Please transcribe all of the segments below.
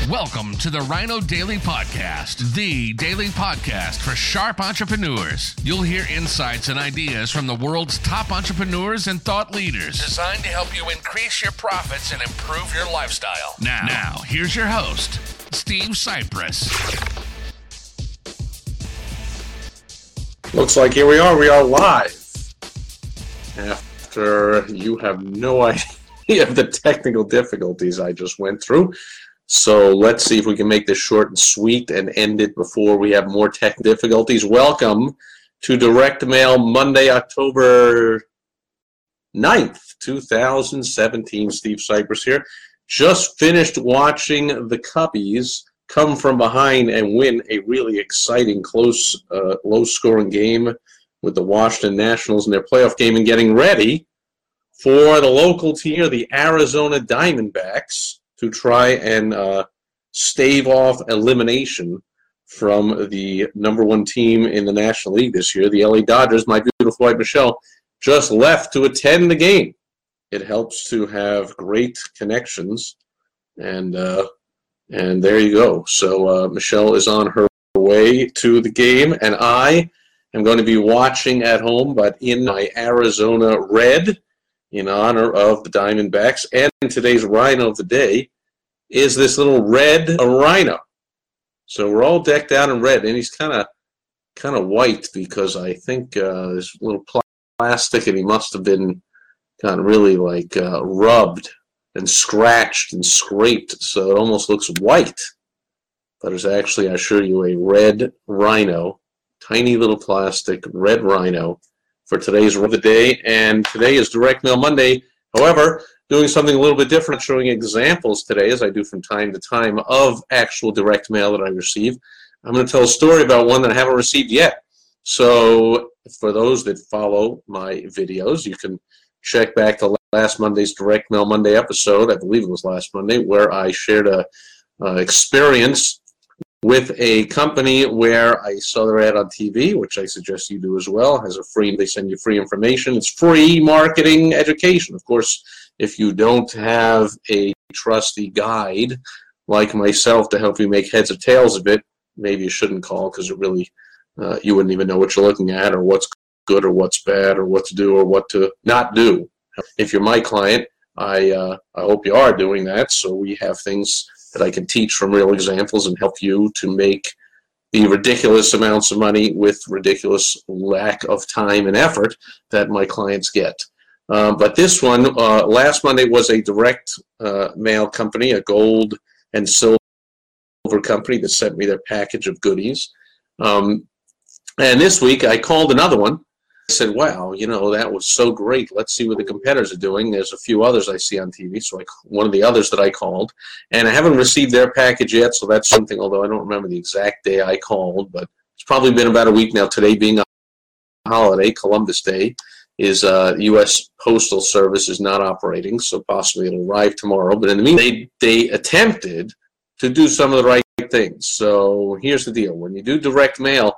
Welcome to the Rhino Daily Podcast, the daily podcast for sharp entrepreneurs. You'll hear insights and ideas from the world's top entrepreneurs and thought leaders, designed to help you increase your profits and improve your lifestyle. Now here's your host, Steve Cypress. Looks like here we are live. After you have no idea of the technical difficulties I just went through. So let's see if we can make this short and sweet and end it before we have more tech difficulties. Welcome to Direct Mail Monday, October 9th, 2017. Steve Cypress here. Just finished watching the Cubbies come from behind and win a really exciting, close, low-scoring game with the Washington Nationals in their playoff game, and getting ready for the local team, the Arizona Diamondbacks, to try and stave off elimination from the number one team in the National League this year. The LA Dodgers, my beautiful wife Michelle, just left to attend the game. It helps to have great connections, and there you go. So Michelle is on her way to the game, and I am going to be watching at home, but in my Arizona red, in honor of the Diamondbacks. And today's Rhino of the Day is this little red rhino. So we're all decked out in red, and he's kind of white because I think there's a little plastic, and he must have been kind of really like rubbed and scratched and scraped, so it almost looks white. But it's actually, I assure you, a red rhino, tiny little plastic red rhino, for today's of the day. And today is Direct Mail Monday. However, doing something a little bit different, showing examples today, as I do from time to time, of actual direct mail that I receive. I'm going to tell a story about one that I haven't received yet. So for those that follow my videos, you can check back to last Monday's Direct Mail Monday episode. I believe it was last Monday, where I shared a experience with a company where I saw their ad on TV, which I suggest you do as well. They send you free information. It's free marketing education. Of course, if you don't have a trusty guide like myself to help you make heads or tails of it, maybe you shouldn't call, because it really, you wouldn't even know what you're looking at, or what's good or what's bad, or what to do or what to not do. If you're my client, I hope you are doing that. So we have things that I can teach from real examples and help you to make the ridiculous amounts of money with ridiculous lack of time and effort that my clients get. But this one, last Monday, was a direct mail company, a gold and silver company that sent me their package of goodies. And this week I called another one. I said, wow, that was so great. Let's see what the competitors are doing. There's a few others I see on TV. So one of the others that I called, and I haven't received their package yet. So that's something, although I don't remember the exact day I called, but it's probably been about a week now. Today being a holiday, Columbus Day, is U.S. Postal Service is not operating. So possibly it'll arrive tomorrow. But in the meantime, they attempted to do some of the right things. So here's the deal. When you do direct mail,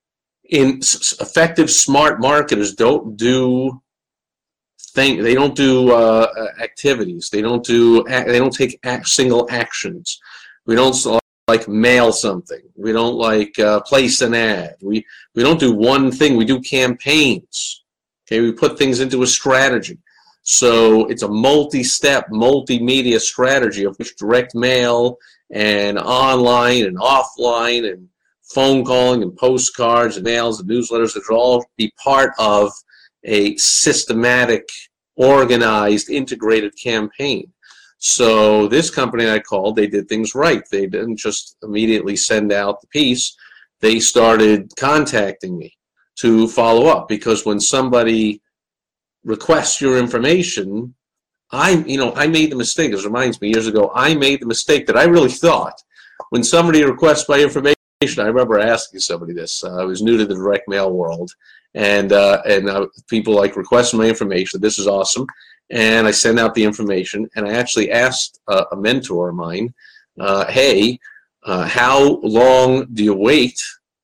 effective smart marketers don't do they don't do activities. They don't take single actions. We don't like mail something. We don't like place an ad. We don't do one thing. We do campaigns. Okay, we put things into a strategy. So it's a multi-step, multimedia strategy of which direct mail and online and offline and phone calling and postcards and mails and newsletters, that should all be part of a systematic, organized, integrated campaign. So this company I called, they did things right. They didn't just immediately send out the piece. They started contacting me to follow up, because when somebody requests your information, I made the mistake. It reminds me, years ago, I made the mistake that I really thought when somebody requests my information, I remember asking somebody this. I was new to the direct mail world, and people like requesting my information. This is awesome, and I send out the information. And I actually asked a mentor of mine, "Hey, how long do you wait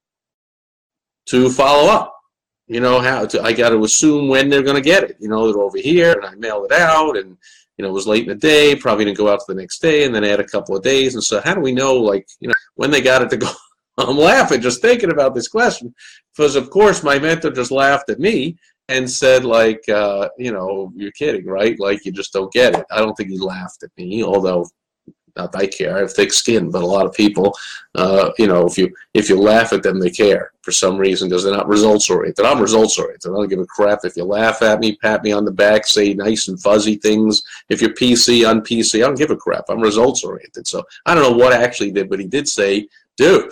to follow up? I got to assume when they're going to get it. They're over here, and I mail it out, and it was late in the day, probably didn't go out to the next day, and then add a couple of days. And so how do we know, like, when they got it to go? I'm laughing just thinking about this question because, of course, my mentor just laughed at me and said, like, you're kidding, right? Like, you just don't get it. I don't think he laughed at me, although not that I care. I have thick skin, but a lot of people, if you laugh at them, they care for some reason because they're not results-oriented. I'm results-oriented. I don't give a crap if you laugh at me, pat me on the back, say nice and fuzzy things. If you're PC, un-PC, I don't give a crap. I'm results-oriented. So I don't know what I actually did, but he did say, dude,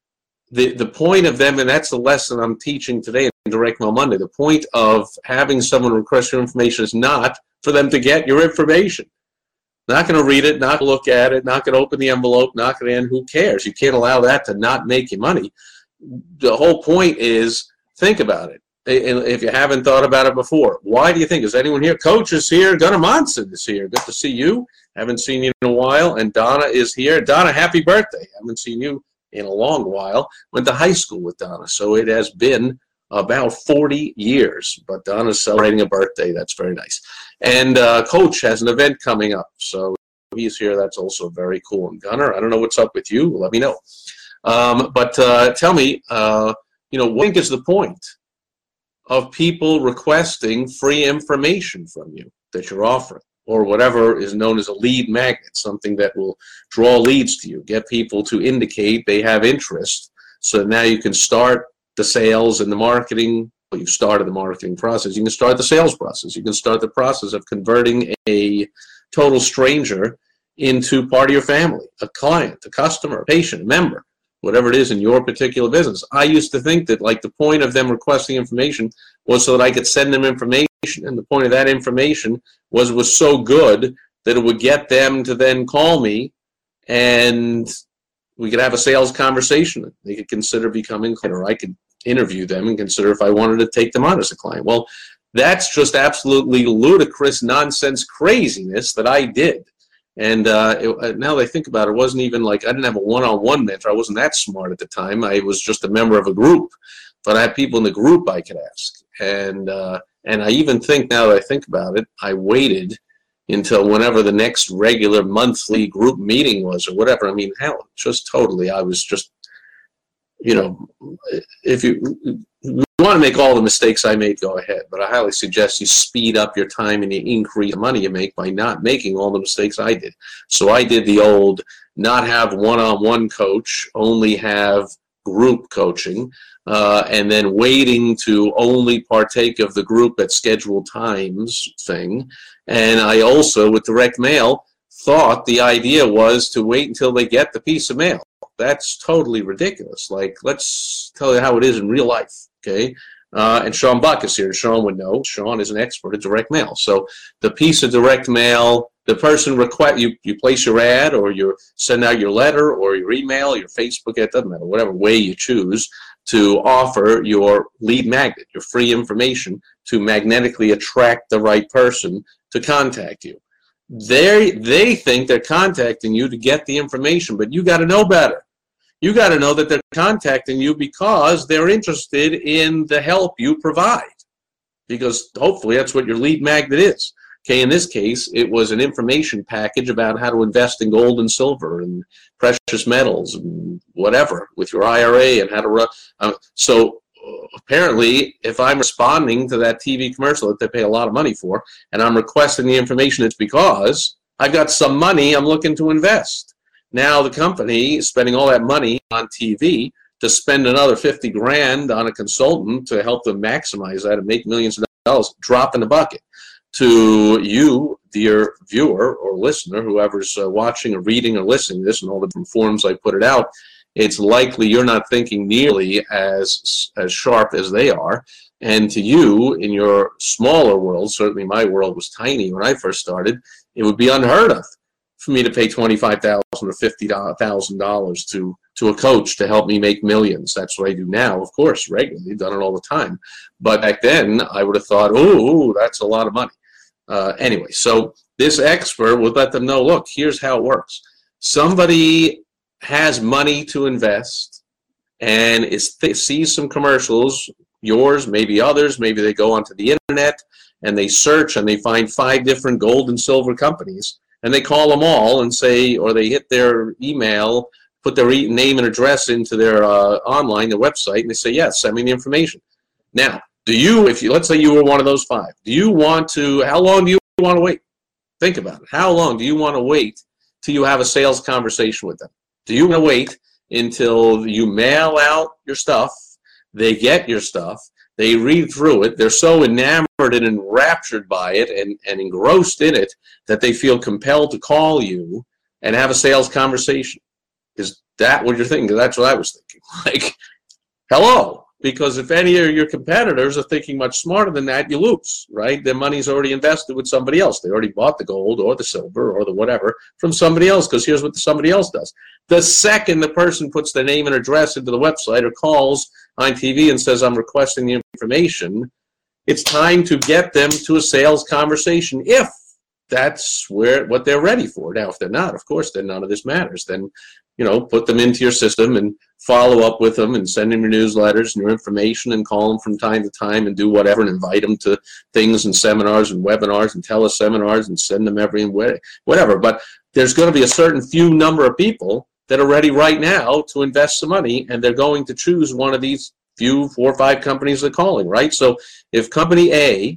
the point of them, and that's the lesson I'm teaching today in Direct Mail Monday, the point of having someone request your information is not for them to get your information. Not going to read it, not going to look at it, not going to open the envelope, not going to end. Who cares? You can't allow that to not make you money. The whole point is, think about it. If you haven't thought about it before, why do you think? Is anyone here? Coach is here. Gunnar Monson is here. Good to see you. Haven't seen you in a while. And Donna is here. Donna, happy birthday. Haven't seen you in a long while. Went to high school with Donna, so it has been about 40 years. But Donna's celebrating a birthday. That's very nice. And Coach has an event coming up, so he's here. That's also very cool. And Gunnar, I don't know what's up with you. Let me know. But tell me, what do you think is the point of people requesting free information from you that you're offering, or whatever is known as a lead magnet, something that will draw leads to you, get people to indicate they have interest, so now you can start the sales and the marketing. Well, you've started the marketing process. You can start the sales process. You can start the process of converting a total stranger into part of your family, a client, a customer, a patient, a member, whatever it is in your particular business. I used to think that, like, the point of them requesting information was so that I could send them information, and the point of that information was so good that it would get them to then call me, and we could have a sales conversation. They could consider becoming a client, or I could interview them and consider if I wanted to take them on as a client. Well, that's just absolutely ludicrous nonsense craziness that I did. And now that I think about it, it wasn't even like I didn't have a one-on-one mentor. I wasn't that smart at the time. I was just a member of a group. But I had people in the group I could ask. And I even think, now that I think about it, I waited until whenever the next regular monthly group meeting was or whatever. I mean, hell, just totally, I was just, if you want to make all the mistakes I made, go ahead. But I highly suggest you speed up your time and you increase the money you make by not making all the mistakes I did. So I did the old not have one-on-one coach, only have group coaching, and then waiting to only partake of the group at scheduled times thing. And I also, with direct mail, thought the idea was to wait until they get the piece of mail. That's totally ridiculous. Like, let's tell you how it is in real life, okay? And Sean Buck is here. Sean would know. Sean is an expert at direct mail. So the piece of direct mail, the person request, you place your ad, or you send out your letter, or your email, your Facebook, it doesn't matter, whatever way you choose to offer your lead magnet, your free information, to magnetically attract the right person to contact you. They think they're contacting you to get the information, but you got to know better. You got to know that they're contacting you because they're interested in the help you provide, because hopefully that's what your lead magnet is. Okay, in this case, it was an information package about how to invest in gold and silver and precious metals and whatever with your IRA, and how to run. So apparently, if I'm responding to that TV commercial that they pay a lot of money for, and I'm requesting the information, it's because I've got some money I'm looking to invest. Now the company is spending all that money on TV to spend another 50 grand on a consultant to help them maximize that and make millions of dollars, drop in the bucket. To you, dear viewer or listener, whoever's watching or reading or listening to this in all the different forms I put it out, it's likely you're not thinking nearly as sharp as they are. And to you, in your smaller world, certainly my world was tiny when I first started, it would be unheard of for me to pay $25,000 or $50,000 to a coach to help me make millions. That's what I do now, of course, regularly, done it all the time. But back then, I would have thought, oh, that's a lot of money. Anyway, so this expert would let them know, look, here's how it works. Somebody has money to invest and sees some commercials, yours, maybe others, maybe they go onto the internet and they search and they find 5 different gold and silver companies, and they call them all and say, or they hit their email, put their name and address into their online, their website, and they say, yes, send me the information. Now, let's say you were one of those 5, how long do you want to wait? Think about it. How long do you want to wait till you have a sales conversation with them? Do you want to wait until you mail out your stuff, they get your stuff, they read through it, they're so enamored and enraptured by it and engrossed in it that they feel compelled to call you and have a sales conversation? Is that what you're thinking? That's what I was thinking. Like, hello. Because if any of your competitors are thinking much smarter than that, you lose, right? Their money's already invested with somebody else. They already bought the gold or the silver or the whatever from somebody else, because here's what somebody else does. The second the person puts their name and address into the website or calls on TV and says, I'm requesting the information, it's time to get them to a sales conversation if that's what they're ready for. Now, if they're not, of course, then none of this matters. Then, put them into your system and follow up with them and send them your newsletters and your information and call them from time to time and do whatever and invite them to things and seminars and webinars and teleseminars and send them whatever. But there's going to be a certain few number of people that are ready right now to invest some money, and they're going to choose one of these few 4 or 5 companies they're calling, right? So if company A,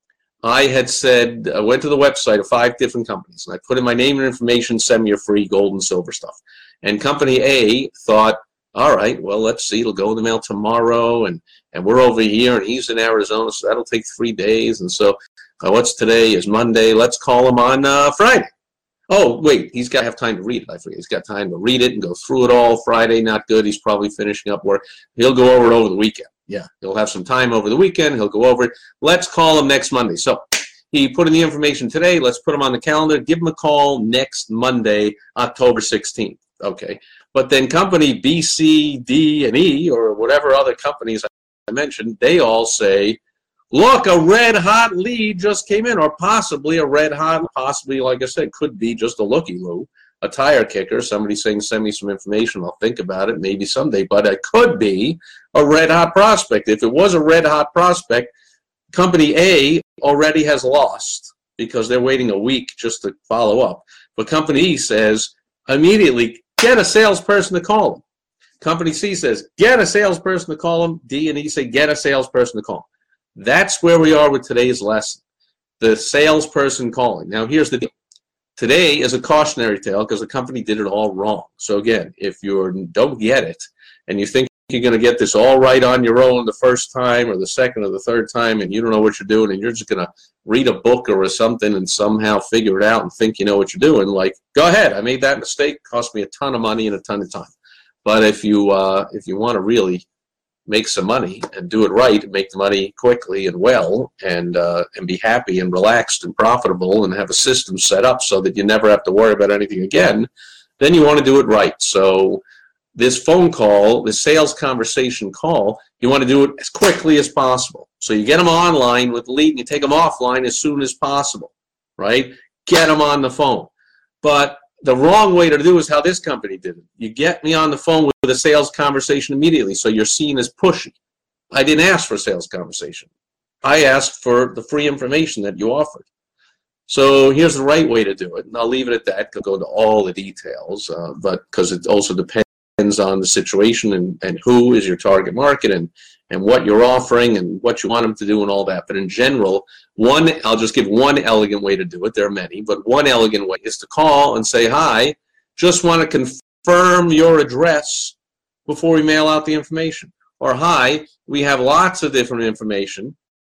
I had said, I went to the website of 5 different companies, and I put in my name and information, send me your free gold and silver stuff. And company A thought, all right, well, let's see, it'll go in the mail tomorrow, and we're over here, and he's in Arizona, so that'll take 3 days. And so what's today is Monday. Let's call him on Friday. Oh, wait, he's got to have time to read it. I forget. He's got time to read it and go through it all. Friday, not good. He's probably finishing up work. He'll go over it over the weekend. Yeah, he'll have some time over the weekend. He'll go over it. Let's call him next Monday. So he put in the information today. Let's put him on the calendar. Give him a call next Monday, October 16th. Okay. But then company B, C, D, and E, or whatever other companies I mentioned, they all say, look, a red-hot lead just came in, or possibly a red-hot, possibly, like I said, could be just a looky-loo, a tire kicker, somebody saying, send me some information, I'll think about it, maybe someday, but it could be a red-hot prospect. If it was a red-hot prospect, company A already has lost because they're waiting a week just to follow up. But company E says, immediately, get a salesperson to call them. Company C says, get a salesperson to call them. D and E say, get a salesperson to call them. That's where we are with today's lesson, the salesperson calling. Now, here's the deal. Today is a cautionary tale because the company did it all wrong. So, again, if you don't get it and you think you're going to get this all right on your own the first time or the second or the third time and you don't know what you're doing and you're just going to read a book or something and somehow figure it out and think you know what you're doing, like, go ahead. I made that mistake. It cost me a ton of money and a ton of time. But if you want to really make some money and do it right, make the money quickly and well, and be happy and relaxed and profitable and have a system set up so that you never have to worry about anything again, then you want to do it right. So this phone call, this sales conversation call, you want to do it as quickly as possible. So you get them online with the lead and you take them offline as soon as possible, right? Get them on the phone. But the wrong way to do is how this company did it. You get me on the phone with a sales conversation immediately, so you're seen as pushy. I didn't ask for a sales conversation. I asked for the free information that you offered. So here's the right way to do it, and I'll leave it at that. I'll go into all the details, but because it also depends on the situation and who is your target market and what you're offering and what you want them to do and all that. But in general, I'll just give one elegant way to do it. There are many, but one elegant way is to call and say, hi, just want to confirm your address before we mail out the information. Or, hi, we have lots of different information,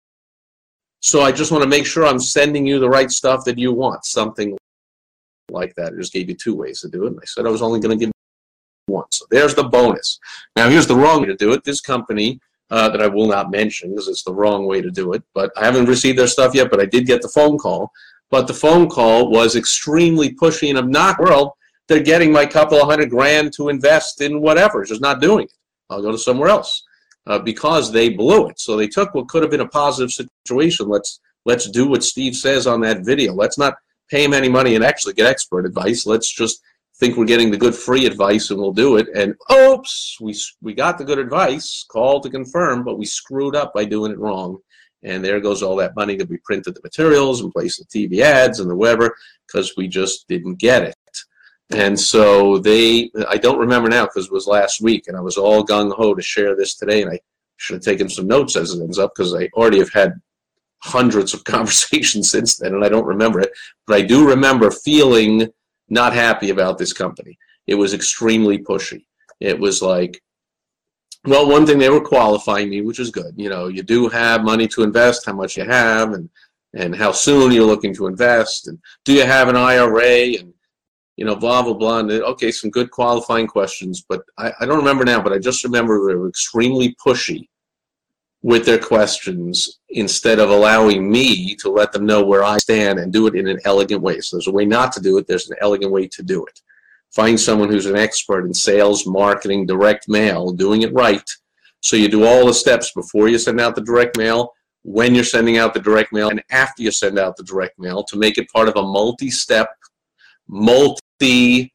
so I just want to make sure I'm sending you the right stuff that you want. Something like that. I just gave you 2 ways to do it, and I said I was only going to give one. So there's the bonus. Now, here's the wrong way to do it. This company that I will not mention because it's the wrong way to do it, but I haven't received their stuff yet, but I did get the phone call. But the phone call was extremely pushy and obnoxious. World, they're getting my couple of $100,000 to invest in whatever. It's just not doing it. I'll go to somewhere else because they blew it. So they took what could have been a positive situation. Let's do what Steve says on that video. Let's not pay him any money and actually get expert advice. Let's just think we're getting the good free advice and we'll do it. And oops, we got the good advice, call to confirm, but we screwed up by doing it wrong. and there goes all that money that we printed the materials and placed the TV ads and the whatever, because we just didn't get it. And so I don't remember now because it was last week, and I was all gung-ho to share this today, and I should have taken some notes as it ends up because I already have had hundreds of conversations since then, and I don't remember it. But I do remember feeling not happy about this company. It was extremely pushy. It was like, well, one thing, they were qualifying me, which is good. You know, you do have money to invest, how much you have, and how soon you're looking to invest, and do you have an IRA, and, you know, blah, blah, blah. And okay, some good qualifying questions, but I don't remember now, but I just remember they were extremely pushy with their questions instead of allowing me to let them know where I stand and do it in an elegant way. So there's a way not to do it. There's an elegant way to do it. Find someone who's an expert in sales, marketing, direct mail, doing it right. So you do all the steps before you send out the direct mail, when you're sending out the direct mail, and after you send out the direct mail, to make it part of a multi-step, multimedia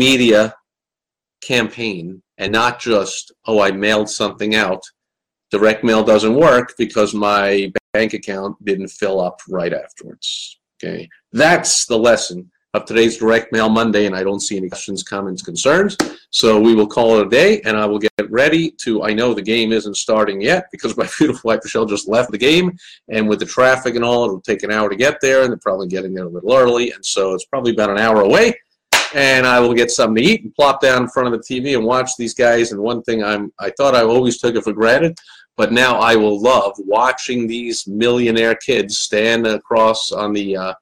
campaign, and not just, oh, I mailed something out. Direct mail doesn't work because my bank account didn't fill up right afterwards. Okay, that's the lesson of today's Direct Mail Monday, and I don't see any questions, comments, concerns. So we will call it a day, and I will get ready to, I know the game isn't starting yet because my beautiful wife Michelle just left the game, and with the traffic and all, it'll take an hour to get there, and they're probably getting there a little early, and so it's probably about an hour away, and I will get something to eat and plop down in front of the TV and watch these guys. And one thing I thought I always took it for granted, but now I will love watching these millionaire kids stand across on the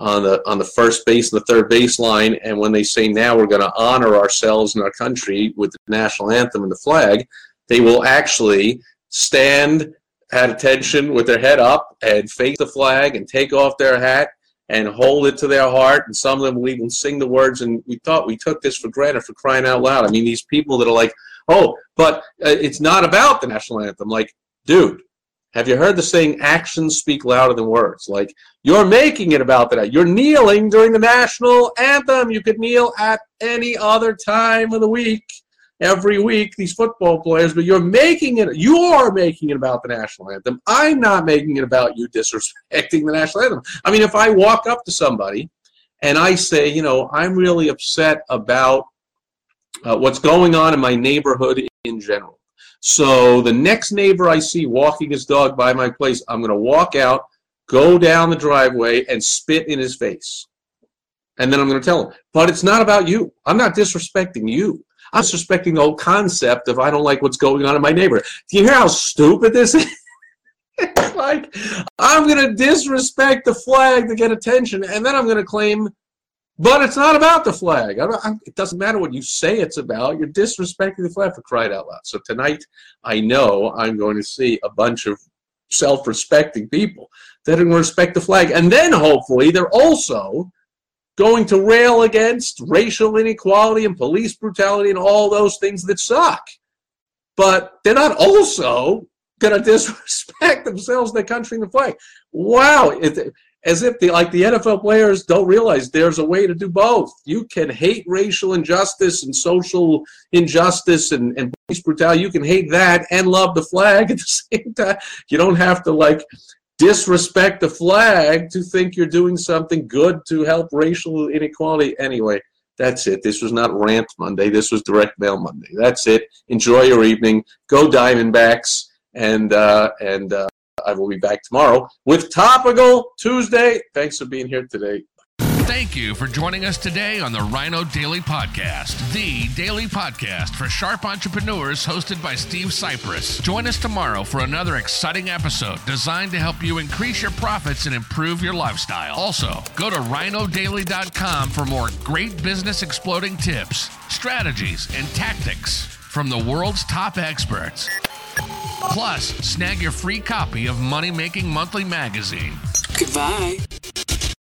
first base and the third base line, and when they say, now we're going to honor ourselves and our country with the national anthem and the flag, they will actually stand at attention with their head up and face the flag and take off their hat and hold it to their heart, and some of them will even sing the words. And we thought we took this for granted, for crying out loud. I mean, these people that are like, oh, but it's not about the national anthem. Like, dude, have you heard the saying, actions speak louder than words? Like, you're making it about that. You're kneeling during the national anthem. You could kneel at any other time of the week, every week, these football players, but you're making it about the national anthem. I'm not making it about you disrespecting the national anthem. I mean, if I walk up to somebody and I say, you know, I'm really upset about what's going on in my neighborhood in general. So the next neighbor I see walking his dog by my place, I'm going to walk out, go down the driveway, and spit in his face. And then I'm going to tell him, but it's not about you. I'm not disrespecting you. I'm disrespecting the whole concept of I don't like what's going on in my neighborhood. Do you hear how stupid this is? It's like, I'm going to disrespect the flag to get attention, and then I'm going to claim, but it's not about the flag. It doesn't matter what you say it's about. You're disrespecting the flag, for crying out loud. So tonight, I know I'm going to see a bunch of self-respecting people that are going to respect the flag. And then, hopefully, they're also going to rail against racial inequality and police brutality and all those things that suck. But they're not also going to disrespect themselves, their country, and the flag. Wow. As if the NFL players don't realize there's a way to do both. You can hate racial injustice and social injustice and police brutality. You can hate that and love the flag at the same time. You don't have to, disrespect the flag to think you're doing something good to help racial inequality. Anyway, that's it. This was not Rant Monday. This was Direct Mail Monday. That's it. Enjoy your evening. Go Diamondbacks. And I will be back tomorrow with Topical Tuesday. Thanks for being here today. Thank you for joining us today on the Rhino Daily Podcast, the daily podcast for sharp entrepreneurs, hosted by Steve Cypress. Join us tomorrow for another exciting episode designed to help you increase your profits and improve your lifestyle. Also, go to rhinodaily.com for more great business exploding tips, strategies, and tactics from the world's top experts. Plus, snag your free copy of Money Making Monthly magazine. Goodbye.